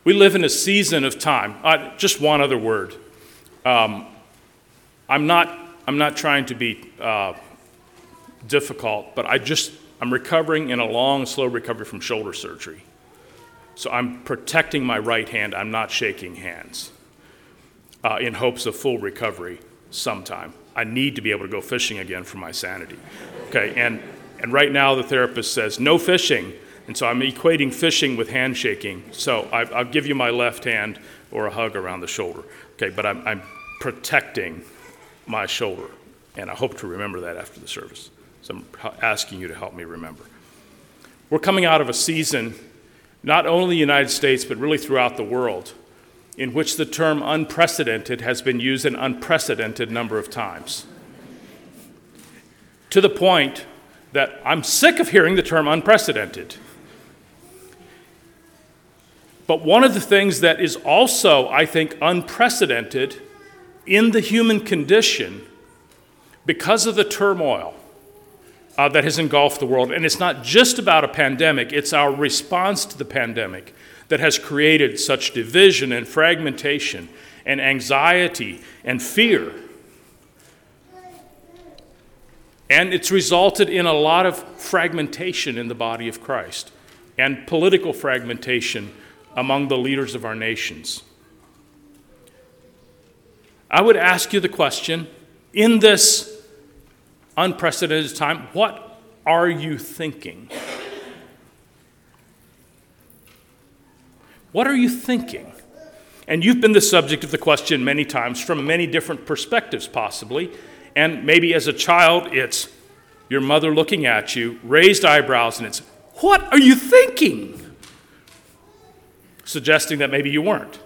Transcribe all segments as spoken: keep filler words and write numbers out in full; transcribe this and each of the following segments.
We live in a season of time. Uh, just one other word. Um, I'm not. I'm not trying to be uh, difficult, but I just. I'm recovering in a long, slow recovery from shoulder surgery. So I'm protecting my right hand. I'm not shaking hands uh, in hopes of full recovery sometime. I need to be able to go fishing again for my sanity. Okay, and and right now the therapist says no fishing. And so I'm equating fishing with handshaking. So I, I'll give you my left hand or a hug around the shoulder. Okay, but I'm, I'm protecting my shoulder, and I hope to remember that after the service. So I'm asking you to help me remember. We're coming out of a season, not only in the United States, but really throughout the world, in which the term unprecedented has been used an unprecedented number of times. To the point that I'm sick of hearing the term unprecedented. But one of the things that is also, I think, unprecedented in the human condition because of the turmoil uh, that has engulfed the world, and it's not just about a pandemic, it's our response to the pandemic that has created such division and fragmentation and anxiety and fear. And it's resulted in a lot of fragmentation in the body of Christ and political fragmentation among the leaders of our nations. I would ask you the question, in this unprecedented time, what are you thinking? What are you thinking? And you've been the subject of the question many times from many different perspectives, possibly. And maybe as a child, it's your mother looking at you, raised eyebrows, and it's, what are you thinking? Suggesting that maybe you weren't.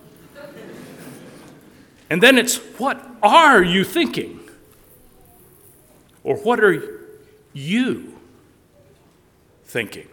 And then it's, what are you thinking? Or what are you thinking?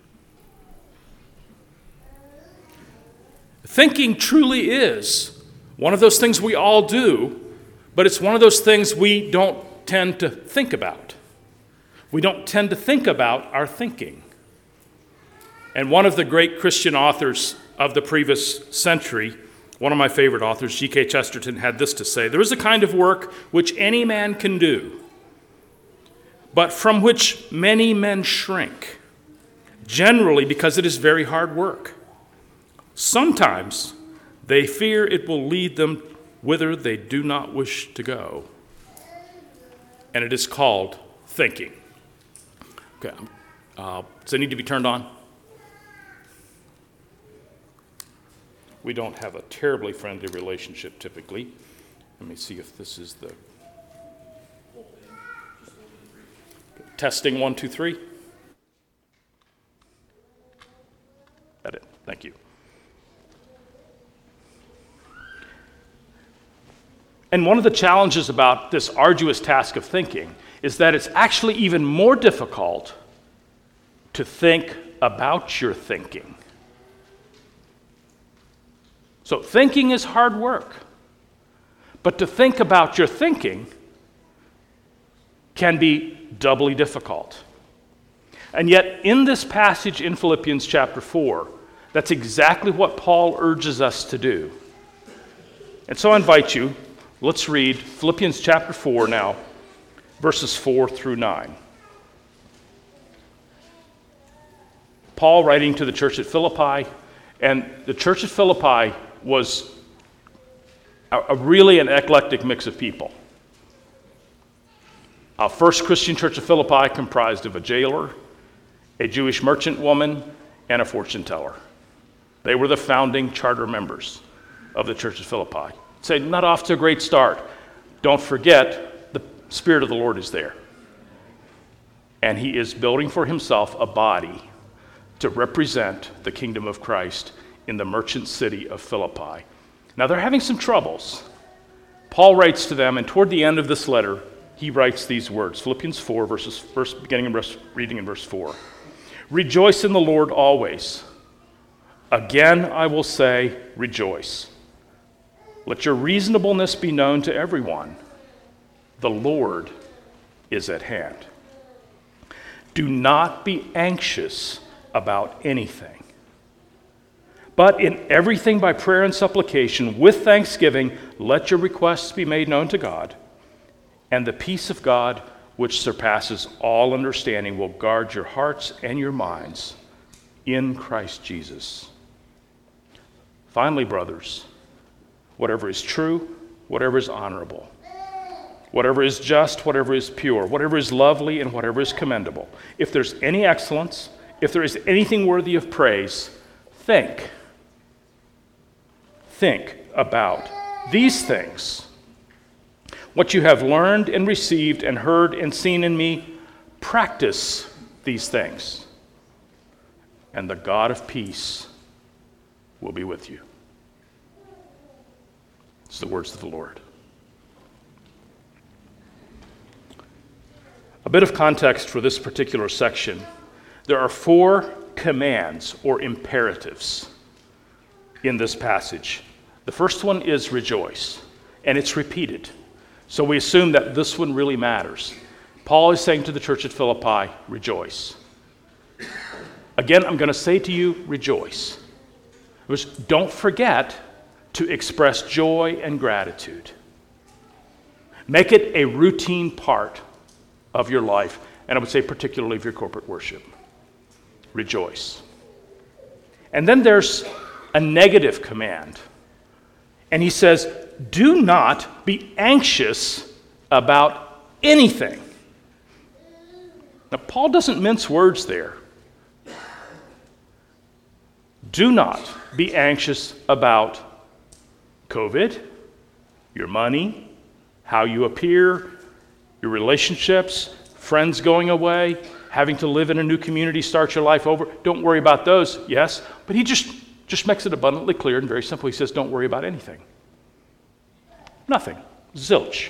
Thinking truly is one of those things we all do, but it's one of those things we don't tend to think about. We don't tend to think about our thinking. And one of the great Christian authors of the previous century, one of my favorite authors, G K Chesterton, had this to say: there is a kind of work which any man can do, but from which many men shrink, generally because it is very hard work. Sometimes they fear it will lead them whither they do not wish to go. And it is called thinking. Okay, uh, does it need to be turned on? We don't have a terribly friendly relationship typically. Let me see if this is the... Testing one, two, three. That it. Thank you. And one of the challenges about this arduous task of thinking is that it's actually even more difficult to think about your thinking. So thinking is hard work, but to think about your thinking can be doubly difficult. And yet in this passage in Philippians chapter four, that's exactly what Paul urges us to do. And so I invite you, let's read Philippians chapter four now, verses four through nine. Paul writing to the church at Philippi, and the church at Philippi was a, a really an eclectic mix of people. Our first Christian church of Philippi comprised of a jailer, a Jewish merchant woman, and a fortune teller. They were the founding charter members of the church of Philippi. Say, not off to a great start. Don't forget, the Spirit of the Lord is there. And he is building for himself a body to represent the kingdom of Christ in the merchant city of Philippi. Now they're having some troubles. Paul writes to them, and toward the end of this letter, he writes these words, Philippians four, verses, first beginning in verse, reading in verse four. Rejoice in the Lord always. Again, I will say, rejoice. Let your reasonableness be known to everyone. The Lord is at hand. Do not be anxious about anything, But in everything by prayer and supplication, with thanksgiving, let your requests be made known to God. And the peace of God, which surpasses all understanding, will guard your hearts and your minds in Christ Jesus. Finally, brothers, whatever is true, whatever is honorable, whatever is just, whatever is pure, whatever is lovely, and whatever is commendable, if there's any excellence, if there is anything worthy of praise, think. Think about these things. What you have learned and received and heard and seen in me, practice these things. And the God of peace will be with you. It's the words of the Lord. A bit of context for this particular section. There are four commands or imperatives in this passage. The first one is rejoice, and it's repeated. So we assume that this one really matters. Paul is saying to the church at Philippi, rejoice. Again, I'm going to say to you, rejoice. Which, don't forget to express joy and gratitude. Make it a routine part of your life, and I would say particularly of your corporate worship. Rejoice. And then there's a negative command. And he says, do not be anxious about anything. Now, Paul doesn't mince words there. Do not be anxious about COVID, your money, how you appear, your relationships, friends going away, having to live in a new community, start your life over. Don't worry about those, yes. But he just, just makes it abundantly clear and very simple. He says, don't worry about anything. Nothing. Zilch.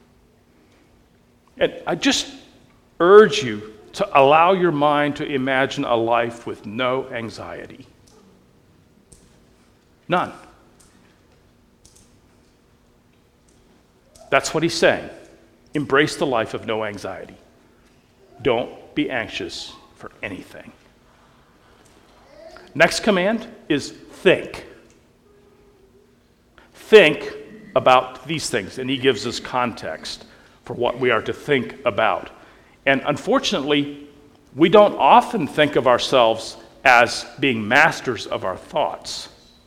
And I just urge you to allow your mind to imagine a life with no anxiety. None. That's what he's saying. Embrace the life of no anxiety. Don't be anxious for anything. Next command is think. Think about these things. And he gives us context for what we are to think about. And unfortunately, we don't often think of ourselves as being masters of our thoughts.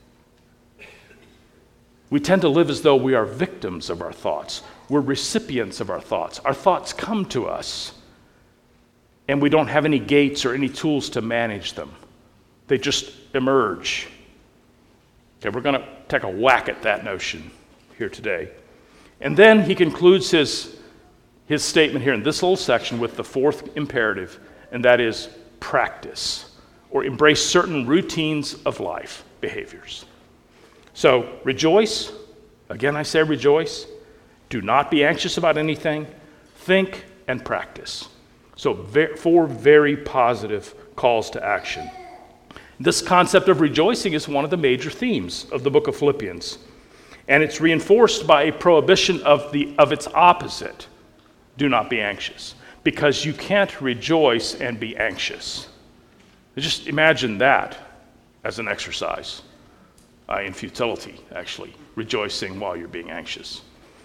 We tend to live as though we are victims of our thoughts. We're recipients of our thoughts. Our thoughts come to us, and we don't have any gates or any tools to manage them. They just emerge. Okay, we're going to take a whack at that notion here today. And then he concludes his, his statement here in this little section with the fourth imperative, and that is practice, or embrace certain routines of life, behaviors. So, rejoice. Again, I say rejoice. Do not be anxious about anything. Think and practice. So, ve- four very positive calls to action. This concept of rejoicing is one of the major themes of the book of Philippians. And it's reinforced by a prohibition of, the, of its opposite. Do not be anxious. Because you can't rejoice and be anxious. Just imagine that as an exercise. Uh, in futility, actually, rejoicing while you're being anxious.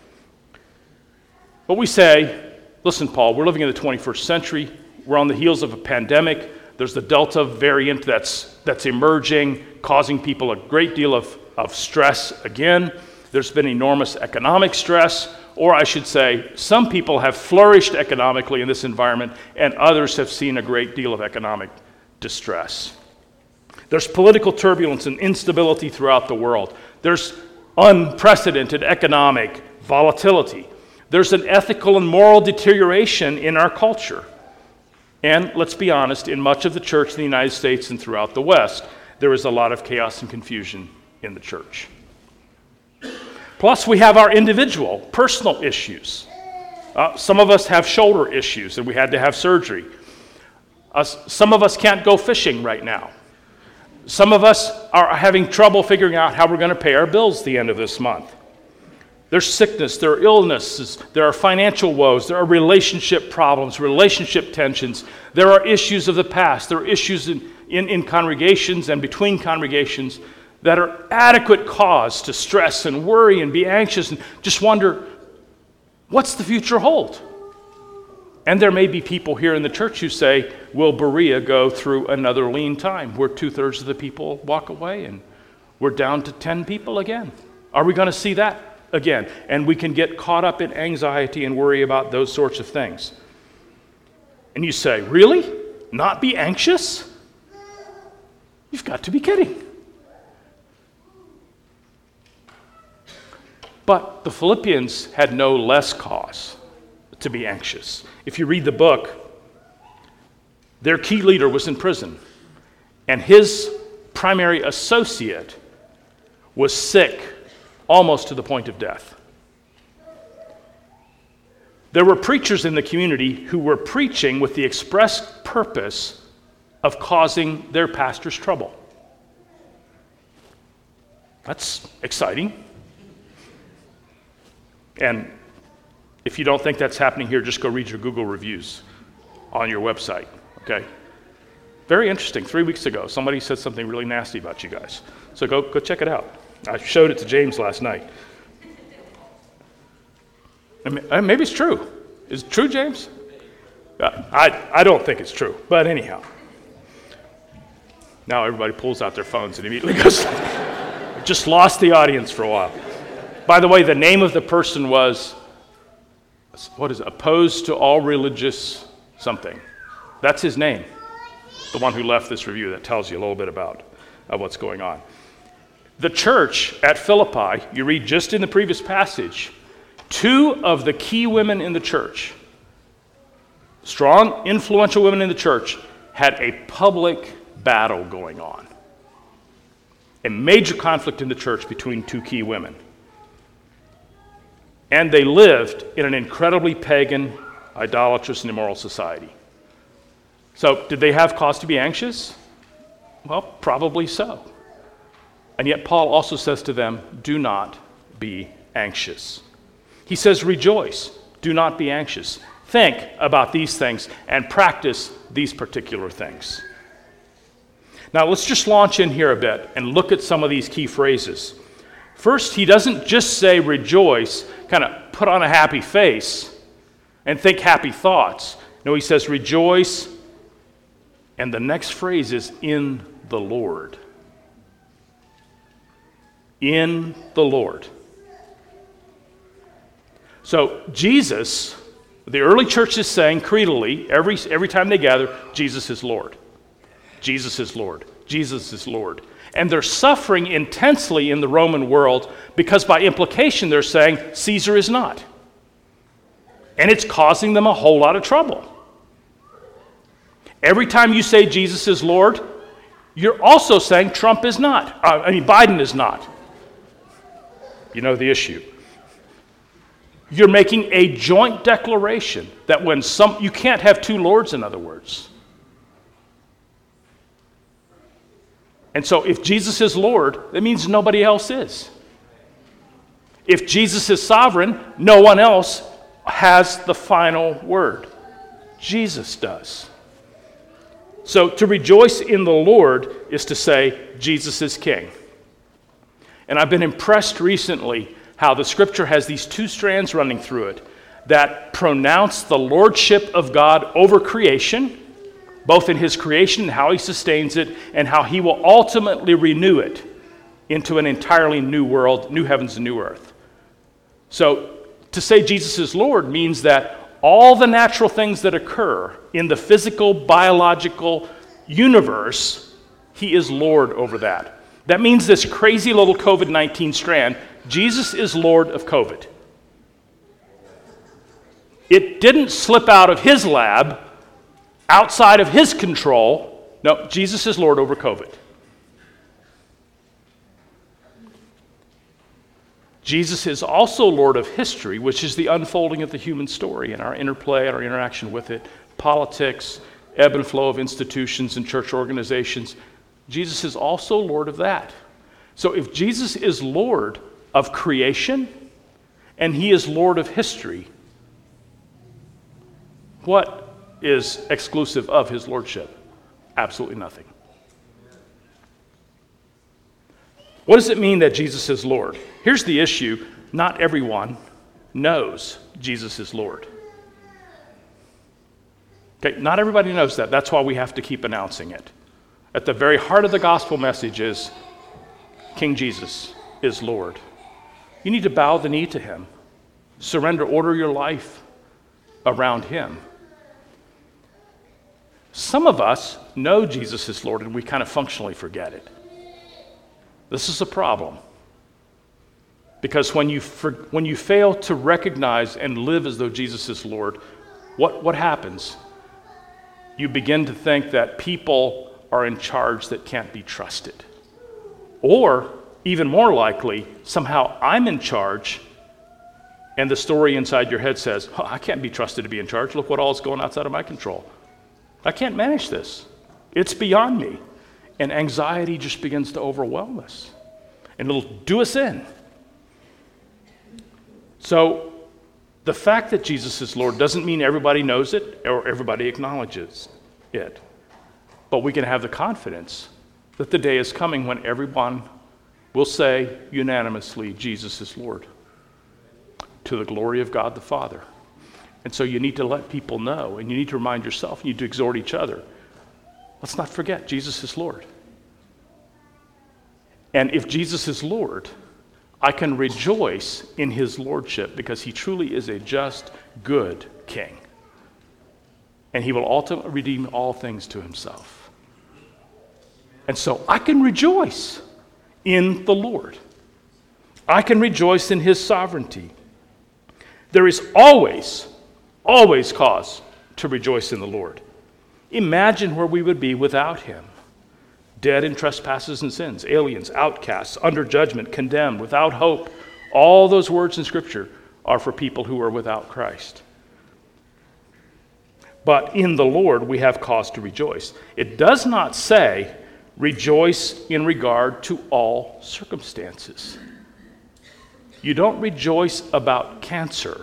But we say, listen, Paul, we're living in the twenty-first century. We're on the heels of a pandemic. There's the Delta variant that's that's emerging, causing people a great deal of, of stress again. There's been enormous economic stress, or I should say, some people have flourished economically in this environment, and others have seen a great deal of economic distress. There's political turbulence and instability throughout the world. There's unprecedented economic volatility. There's an ethical and moral deterioration in our culture. And let's be honest, in much of the church in the United States and throughout the West, there is a lot of chaos and confusion in the church. Plus, we have our individual, personal issues. Uh, some of us have shoulder issues and we had to have surgery. Uh, some of us can't go fishing right now. Some of us are having trouble figuring out how we're going to pay our bills at the end of this month. There's sickness, there are illnesses, there are financial woes, there are relationship problems, relationship tensions. There are issues of the past. There are issues in, in, in congregations and between congregations. that are adequate cause to stress and worry and be anxious and just wonder, what's the future hold? And there may be people here in the church who say, will Berea go through another lean time where two-thirds of the people walk away and we're down to ten people again? Are we going to see that again? And we can get caught up in anxiety and worry about those sorts of things. And you say, really? Not be anxious? You've got to be kidding. But the Philippians had no less cause to be anxious. If you read the book, their key leader was in prison, and his primary associate was sick almost to the point of death. There were preachers in the community who were preaching with the express purpose of causing their pastors trouble. That's exciting. And if you don't think that's happening here, just go read your Google reviews on your website, okay? Very interesting. Three weeks ago, somebody said something really nasty about you guys. So go, go check it out. I showed it to James last night. I mean, maybe it's true. Is it true, James? Uh, I, I don't think it's true, but anyhow. Now everybody pulls out their phones and immediately goes, just lost the audience for a while. By the way, the name of the person was, what is it, opposed to all religious something. That's his name, the one who left this review. That tells you a little bit about uh, what's going on. The church at Philippi, you read just in the previous passage, two of the key women in the church, strong, influential women in the church, had a public battle going on. A major conflict in the church between two key women. And they lived in an incredibly pagan, idolatrous, and immoral society. So, did they have cause to be anxious? Well, probably so. And yet Paul also says to them, do not be anxious. He says, rejoice, do not be anxious. Think about these things and practice these particular things. Now, let's just launch in here a bit and look at some of these key phrases. First, he doesn't just say rejoice, kind of put on a happy face and think happy thoughts. No, he says rejoice, and the next phrase is in the Lord. In the Lord. So Jesus, the early church is saying creedally, every, every time they gather, Jesus is Lord. Jesus is Lord. Jesus is Lord. And they're suffering intensely in the Roman world because by implication they're saying Caesar is not. And it's causing them a whole lot of trouble. Every time you say Jesus is Lord, you're also saying Trump is not. Uh, I mean, Biden is not. You know the issue. You're making a joint declaration that when some, you can't have two lords, in other words. And so if Jesus is Lord, that means nobody else is. If Jesus is sovereign, no one else has the final word. Jesus does. So to rejoice in the Lord is to say, Jesus is King. And I've been impressed recently how the Scripture has these two strands running through it that pronounce the lordship of God over creation, both in his creation and how he sustains it, and how he will ultimately renew it into an entirely new world, new heavens and new earth. So to say Jesus is Lord means that all the natural things that occur in the physical, biological universe, he is Lord over that. That means this crazy little covid nineteen strand, Jesus is Lord of COVID. It didn't slip out of his lab, outside of his control. No, Jesus is Lord over COVID. Jesus is also Lord of history, which is the unfolding of the human story and our interplay and our interaction with it, politics, ebb and flow of institutions and church organizations. Jesus is also Lord of that. So if Jesus is Lord of creation and he is Lord of history, what is exclusive of his lordship? Absolutely nothing. What does it mean that Jesus is Lord? Here's the issue. Not everyone knows Jesus is Lord. Okay, not everybody knows that. That's why we have to keep announcing it. At the very heart of the gospel message is King Jesus is Lord. You need to bow the knee to him. Surrender, order your life around him. Some of us know Jesus is Lord and we kind of functionally forget it. This is a problem. Because when you for, when you fail to recognize and live as though Jesus is Lord, what, what happens? You begin to think that people are in charge that can't be trusted. Or, even more likely, somehow I'm in charge, and the story inside your head says, oh, I can't be trusted to be in charge. Look what all is going outside of my control. I can't manage this. It's beyond me. And anxiety just begins to overwhelm us. And it'll do us in. So, the fact that Jesus is Lord doesn't mean everybody knows it or everybody acknowledges it. But we can have the confidence that the day is coming when everyone will say unanimously, Jesus is Lord, to the glory of God the Father. And so you need to let people know, and you need to remind yourself, you need to exhort each other. Let's not forget, Jesus is Lord. And if Jesus is Lord, I can rejoice in his lordship because he truly is a just, good king. And he will ultimately redeem all things to himself. And so I can rejoice in the Lord. I can rejoice in his sovereignty. There is always, always cause to rejoice in the Lord. Imagine where we would be without him. Dead in trespasses and sins, aliens, outcasts, under judgment, condemned, without hope. All those words in Scripture are for people who are without Christ. But in the Lord we have cause to rejoice. It does not say rejoice in regard to all circumstances. You don't rejoice about cancer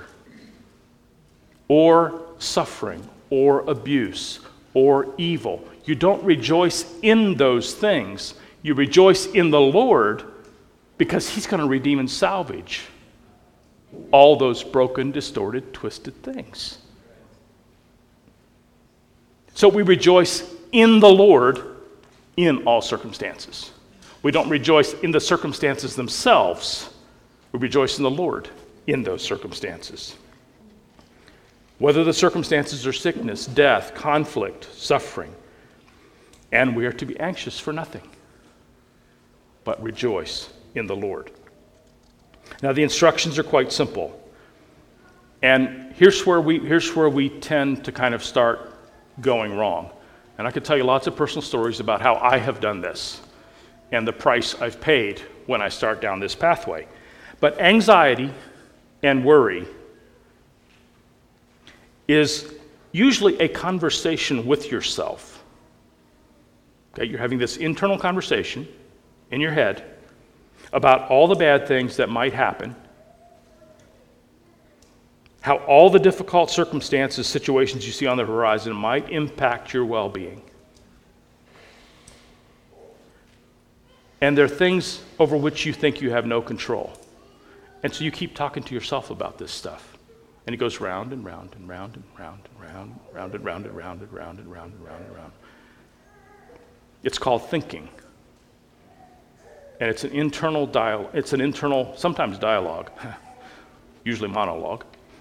or suffering or abuse or evil. You don't rejoice in those things. You rejoice in the Lord because he's going to redeem and salvage all those broken, distorted, twisted things. So we rejoice in the Lord in all circumstances. We don't rejoice in the circumstances themselves. We rejoice in the Lord in those circumstances. Whether the circumstances are sickness, death, conflict, suffering. And we are to be anxious for nothing, but rejoice in the Lord. Now the instructions are quite simple. And here's where we here's where we tend to kind of start going wrong. And I could tell you lots of personal stories about how I have done this and the price I've paid when I start down this pathway. But anxiety and worry is usually a conversation with yourself. Okay, you're having this internal conversation in your head about all the bad things that might happen, how all the difficult circumstances, situations you see on the horizon might impact your well-being. And there are things over which you think you have no control. And so you keep talking to yourself about this stuff. And it goes round and round and round and round and round, round and round and round and round and round and round and round. It's called thinking. And it's an internal dialogue. It's an internal, sometimes dialogue, usually monologue.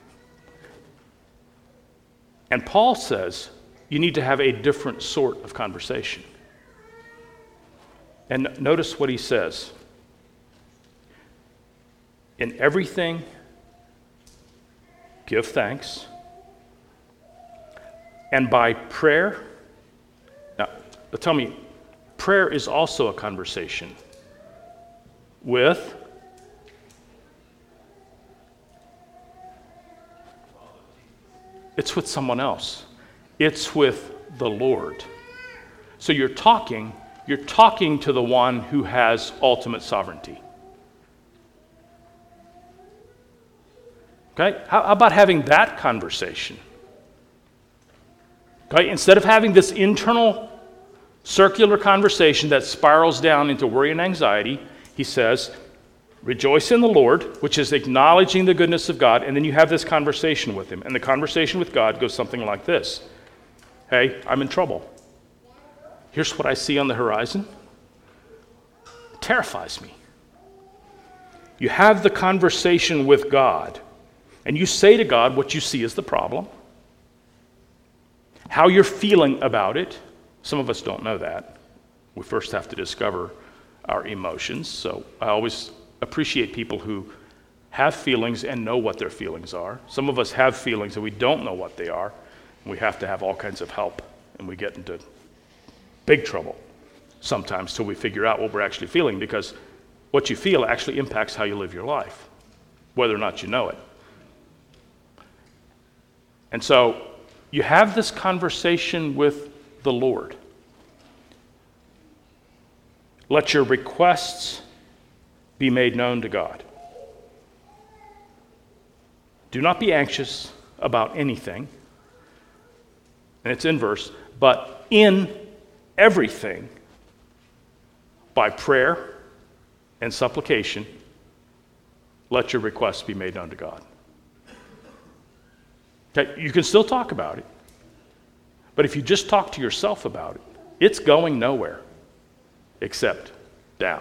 And Paul says you need to have a different sort of conversation. And notice what he says. In everything, give thanks. And by prayer, now tell me, prayer is also a conversation with it's with someone else. It's with the Lord. So you're talking, you're talking to the one who has ultimate sovereignty. Okay? How about having that conversation? Okay? Instead of having this internal circular conversation that spirals down into worry and anxiety, he says, rejoice in the Lord, which is acknowledging the goodness of God, and then you have this conversation with him. And the conversation with God goes something like this. Hey, I'm in trouble. Here's what I see on the horizon. It terrifies me. You have the conversation with God, and you say to God what you see as the problem, how you're feeling about it. Some of us don't know that. We first have to discover our emotions. So I always appreciate people who have feelings and know what their feelings are. Some of us have feelings and we don't know what they are, and we have to have all kinds of help, and we get into big trouble sometimes till we figure out what we're actually feeling, because what you feel actually impacts how you live your life, whether or not you know it. And so you have this conversation with the Lord. Let your requests be made known to God. Do not be anxious about anything. And it's in verse, but in everything, by prayer and supplication, let your requests be made known to God. Okay, you can still talk about it, but if you just talk to yourself about it, it's going nowhere except down.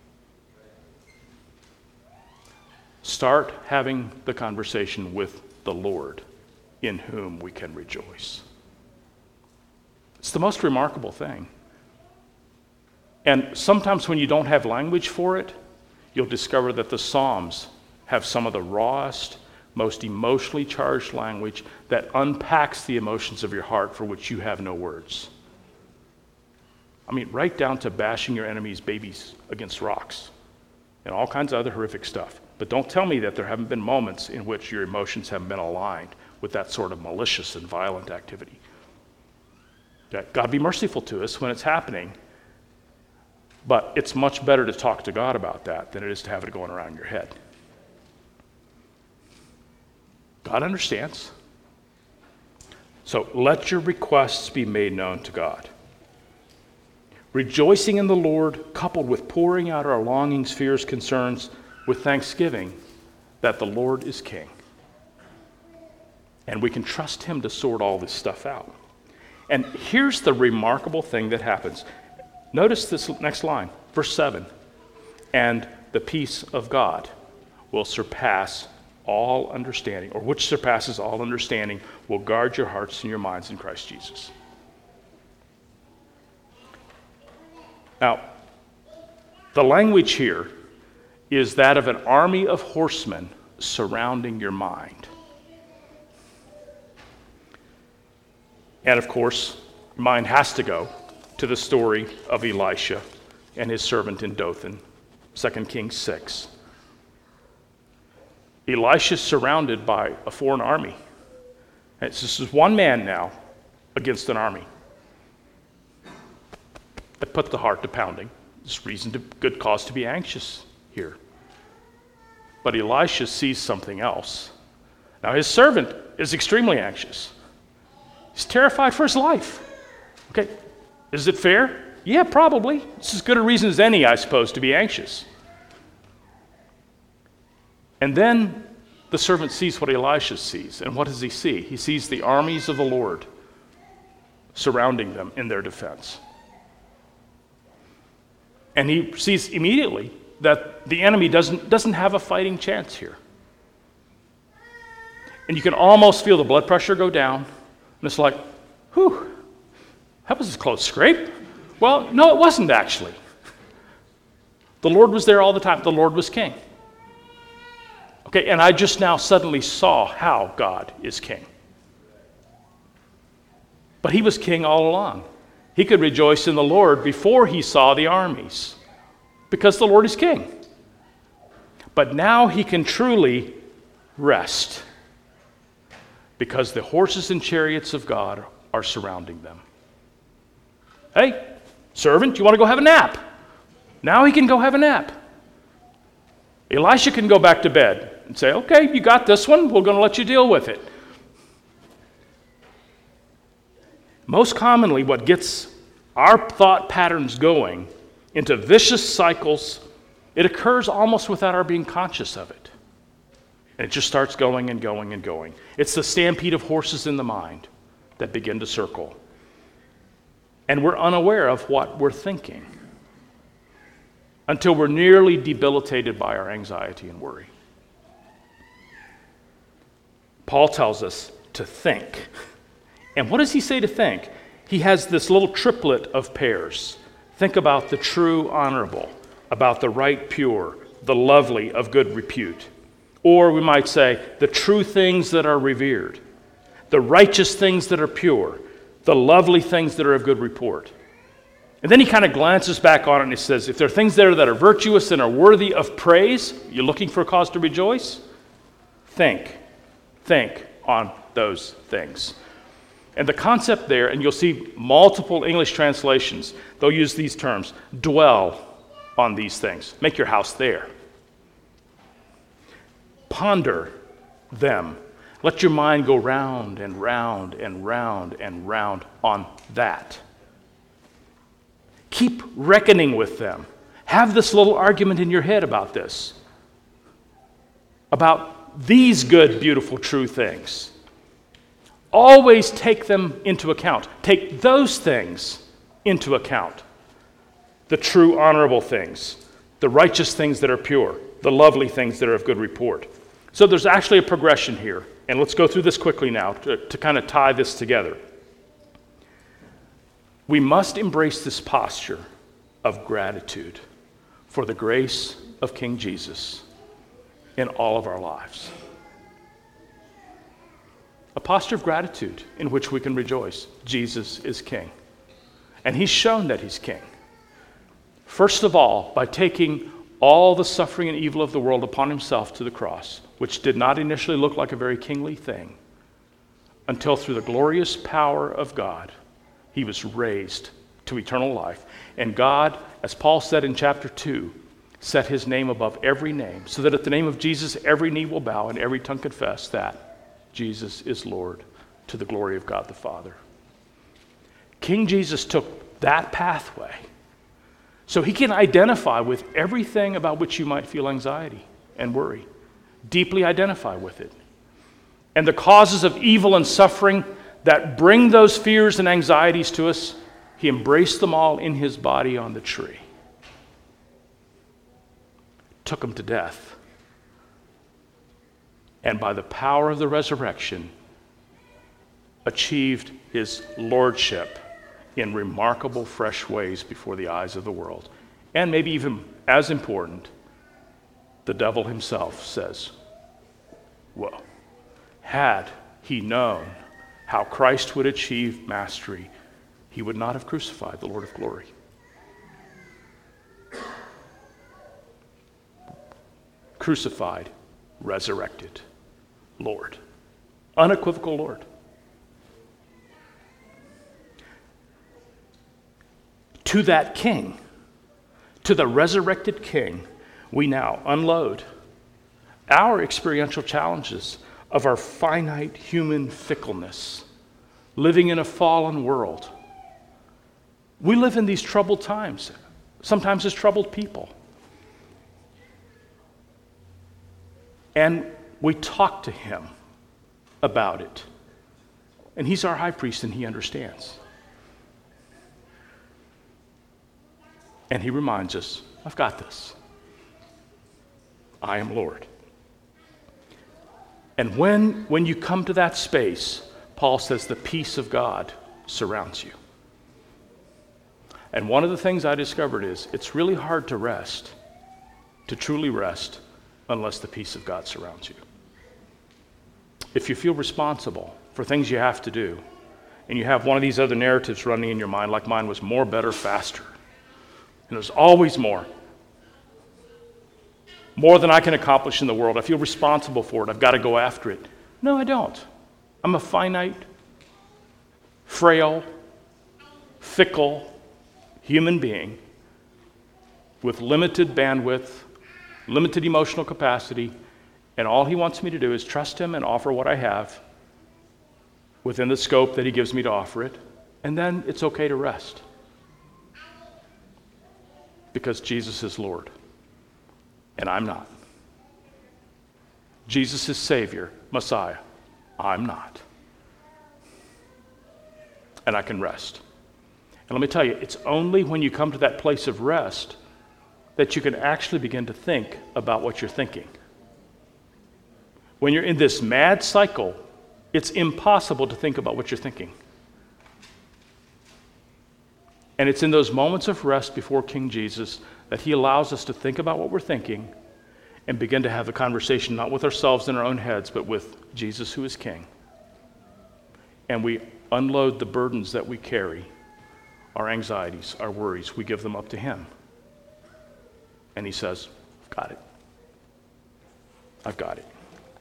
Start having the conversation with the Lord, in whom we can rejoice. It's the most remarkable thing. And sometimes when you don't have language for it, you'll discover that the Psalms have some of the rawest, most emotionally charged language that unpacks the emotions of your heart for which you have no words. I mean, right down to bashing your enemy's babies against rocks and all kinds of other horrific stuff. But don't tell me that there haven't been moments in which your emotions haven't been aligned with that sort of malicious and violent activity. God be merciful to us when it's happening, but it's much better to talk to God about that than it is to have it going around your head. God understands. So let your requests be made known to God. Rejoicing in the Lord, coupled with pouring out our longings, fears, concerns, with thanksgiving that the Lord is King. And we can trust him to sort all this stuff out. And here's the remarkable thing that happens. Notice this next line, verse seven. And the peace of God will surpass all understanding, or which surpasses all understanding, will guard your hearts and your minds in Christ Jesus. Now, the language here is that of an army of horsemen surrounding your mind. And of course, your mind has to go to the story of Elisha and his servant in Dothan, Second Kings six. Elisha is surrounded by a foreign army. And this is one man now against an army. That put the heart to pounding. There's reason to good cause to be anxious here. But Elisha sees something else. Now his servant is extremely anxious. He's terrified for his life. Okay, is it fair? Yeah, probably. It's as good a reason as any, I suppose, to be anxious. And then the servant sees what Elisha sees. And what does he see? He sees the armies of the Lord surrounding them in their defense. And he sees immediately that the enemy doesn't, doesn't have a fighting chance here. And you can almost feel the blood pressure go down. And it's like, whew, that was a close scrape. Well, no, it wasn't actually. The Lord was there all the time. The Lord was king. Okay, and I just now suddenly saw how God is king. But he was king all along. He could rejoice in the Lord before he saw the armies, because the Lord is king. But now he can truly rest, because the horses and chariots of God are surrounding them. Hey, servant, you want to go have a nap? Now he can go have a nap. Elisha can go back to bed and say, okay, you got this one. We're going to let you deal with it. Most commonly, what gets our thought patterns going into vicious cycles It occurs almost without our being conscious of it. And it just starts going and going and going. It's the stampede of horses in the mind that begin to circle. And we're unaware of what we're thinking until we're nearly debilitated by our anxiety and worry. Paul tells us to think. And what does he say to think? He has this little triplet of pairs. Think about the true, honorable, about the right, pure, the lovely, of good repute. Or we might say, the true things that are revered, the righteous things that are pure, the lovely things that are of good report. And then he kind of glances back on it and he says, if there are things there that are virtuous and are worthy of praise, you're looking for a cause to rejoice? Think. Think on those things. And the concept there, and you'll see multiple English translations, they'll use these terms: dwell on these things. Make your house there. Ponder them. Let your mind go round and round and round and round on that. Keep reckoning with them. Have this little argument in your head about this. About these good, beautiful, true things. Always take them into account. Take those things into account. The true, honorable things, the righteous things that are pure, the lovely things that are of good report. So there's actually a progression here. And let's go through this quickly now to, to kind of tie this together. We must embrace this posture of gratitude for the grace of King Jesus in all of our lives. A posture of gratitude in which we can rejoice. Jesus is King. And he's shown that he's King. First of all, by taking all the suffering and evil of the world upon himself to the cross, which did not initially look like a very kingly thing, until through the glorious power of God, he was raised to eternal life. And God, as Paul said in chapter two, set his name above every name, so that at the name of Jesus, every knee will bow and every tongue confess that Jesus is Lord, to the glory of God the Father. King Jesus took that pathway so he can identify with everything about which you might feel anxiety and worry. Deeply identify with it. And the causes of evil and suffering that bring those fears and anxieties to us, he embraced them all in his body on the tree. Took them to death. And by the power of the resurrection, achieved his lordship in remarkable, fresh ways before the eyes of the world. And maybe even as important, the devil himself says, whoa, had he known how Christ would achieve mastery, he would not have crucified the Lord of glory. Crucified, resurrected Lord. Unequivocal Lord. To that King, to the resurrected King, we now unload our experiential challenges of our finite human fickleness, living in a fallen world. We live in these troubled times, sometimes as troubled people. And we talk to him about it. And he's our high priest and he understands. And he reminds us, I've got this. I am Lord. And when, when you come to that space, Paul says the peace of God surrounds you. And one of the things I discovered is it's really hard to rest, to truly rest, unless the peace of God surrounds you. If you feel responsible for things you have to do, and you have one of these other narratives running in your mind, like mine was more, better, faster, and there's always more, more than I can accomplish in the world. I feel responsible for it. I've got to go after it. No, I don't. I'm a finite, frail, fickle human being with limited bandwidth, limited emotional capacity, and all he wants me to do is trust him and offer what I have within the scope that he gives me to offer it, and then it's okay to rest. Because Jesus is Lord. and I'm not. Jesus is Savior, Messiah. I'm not. And I can rest. And let me tell you, it's only when you come to that place of rest that you can actually begin to think about what you're thinking. When you're in this mad cycle, it's impossible to think about what you're thinking. And it's in those moments of rest before King Jesus that he allows us to think about what we're thinking and begin to have a conversation not with ourselves in our own heads, but with Jesus who is King. And we unload the burdens that we carry, our anxieties, our worries, we give them up to him. And he says, I've got it. I've got it.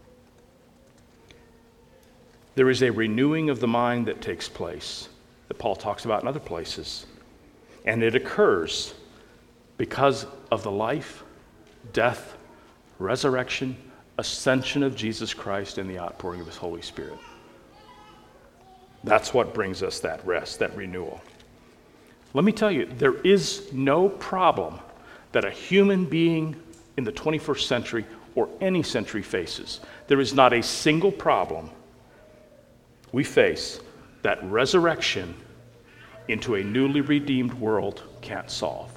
There is a renewing of the mind that takes place that Paul talks about in other places. And it occurs because of the life, death, resurrection, ascension of Jesus Christ and the outpouring of his Holy Spirit. That's what brings us that rest, that renewal. Let me tell you, there is no problem that a human being in the twenty-first century or any century faces. There is not a single problem we face that resurrection into a newly redeemed world can't solve.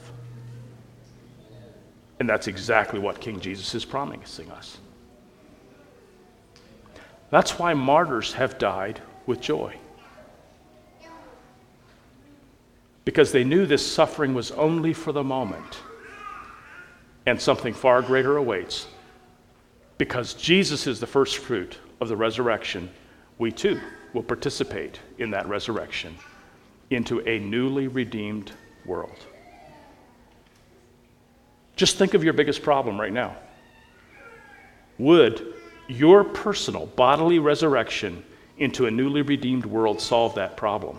And that's exactly what King Jesus is promising us. That's why martyrs have died with joy. Because they knew this suffering was only for the moment, and something far greater awaits. Because Jesus is the first fruit of the resurrection, we too will participate in that resurrection into a newly redeemed world. Just think of your biggest problem right now. Would your personal bodily resurrection into a newly redeemed world solve that problem?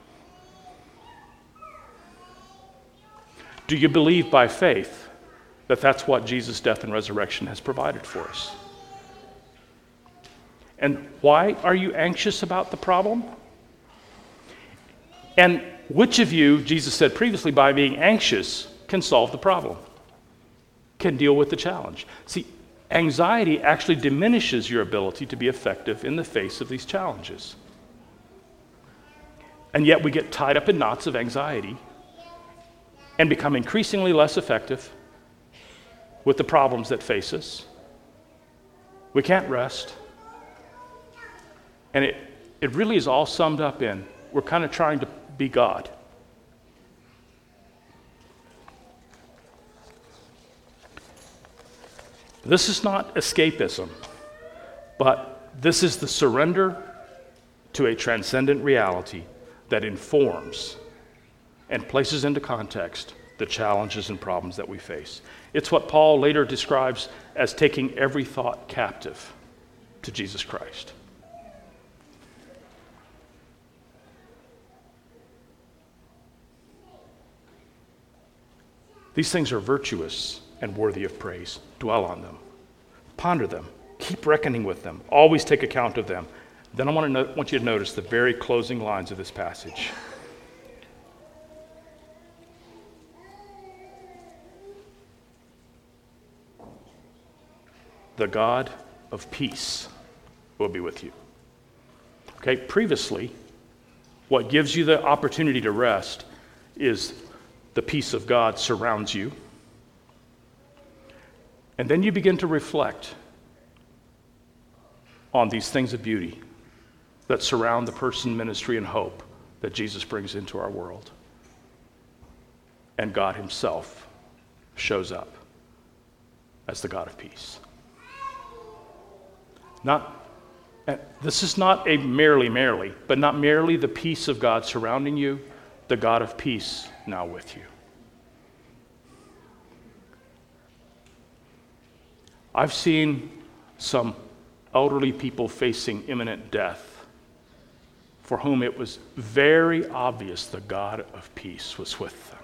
Do you believe by faith that that's what Jesus' death and resurrection has provided for us? And why are you anxious about the problem? And which of you, Jesus said previously, by being anxious, can solve the problem, can deal with the challenge? See, anxiety actually diminishes your ability to be effective in the face of these challenges. And yet we get tied up in knots of anxiety and become increasingly less effective with the problems that face us. We can't rest. And it, it really is all summed up in, we're kind of trying to be God. This is not escapism, but this is the surrender to a transcendent reality that informs and places into context the challenges and problems that we face. It's what Paul later describes as taking every thought captive to Jesus Christ. These things are virtuous and worthy of praise. Dwell on them. Ponder them. Keep reckoning with them. Always take account of them. Then I want, to no- want you to notice the very closing lines of this passage. The God of peace will be with you. Okay, previously, what gives you the opportunity to rest is the peace of God surrounds you. And then you begin to reflect on these things of beauty that surround the person, ministry, and hope that Jesus brings into our world. And God himself shows up as the God of peace. Not, this is not a merely, merely, but not merely the peace of God surrounding you, the God of peace now with you. I've seen some elderly people facing imminent death for whom it was very obvious the God of peace was with them.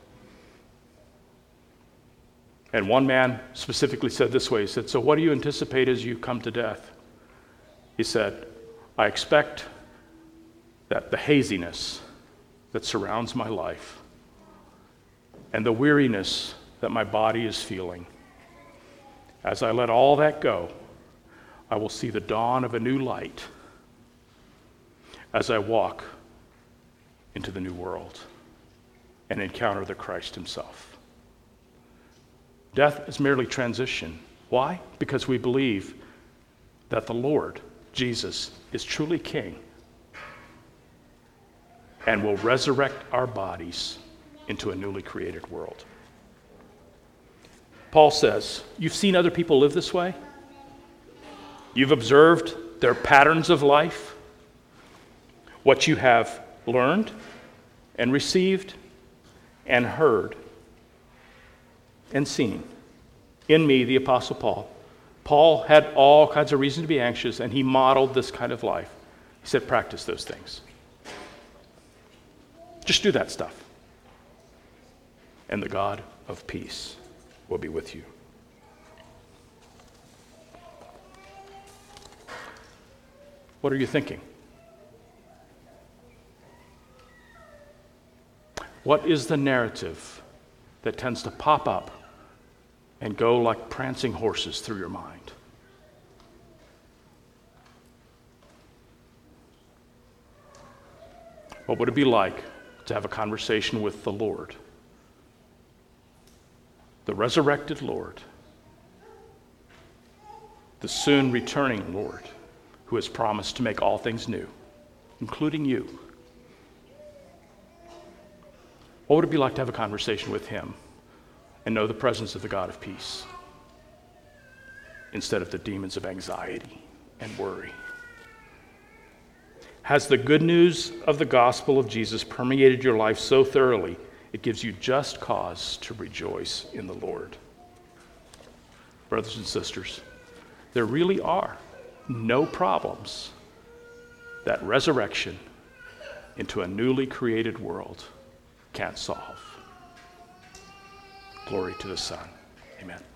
And one man specifically said this way, he said, "So what do you anticipate as you come to death?" He said, "I expect that the haziness that surrounds my life and the weariness that my body is feeling As I let all that go, I will see the dawn of a new light as I walk into the new world and encounter the Christ himself. Death is merely transition. Why? Because we believe that the Lord, Jesus, is truly King and will resurrect our bodies into a newly created world. Paul says, you've seen other people live this way. You've observed their patterns of life, what you have learned and received and heard and seen in me, the Apostle Paul. Paul had all kinds of reason to be anxious, and he modeled this kind of life. He said, practice those things. Just do that stuff. And the God of peace will be with you. What are you thinking? What is the narrative that tends to pop up and go like prancing horses through your mind? What would it be like to have a conversation with the Lord, the resurrected Lord, the soon returning Lord, who has promised to make all things new, including you? What would it be like to have a conversation with him and know the presence of the God of peace instead of the demons of anxiety and worry? Has the good news of the gospel of Jesus permeated your life so thoroughly it gives you just cause to rejoice in the Lord? Brothers and sisters, there really are no problems that resurrection into a newly created world can't solve. Glory to the Son. Amen.